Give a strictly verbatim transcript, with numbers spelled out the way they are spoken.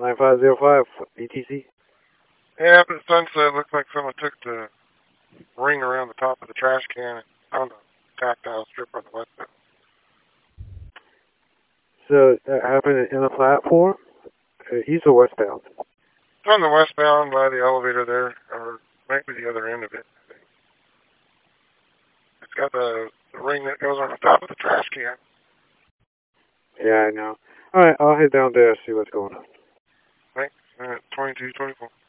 nine five zero five, E T C. Yeah, up at Sunset, it looked like someone took the ring around the top of the trash can and found a tactile strip on the westbound. So that happened in the platform? Uh, East or westbound? It's on the westbound by the elevator there, or maybe the other end of it. I think. It's got the, the ring that goes on the top of the trash can. Yeah, I know. Alright, I'll head down there and see what's going on. Thanks. Uh, twenty-two twenty-four.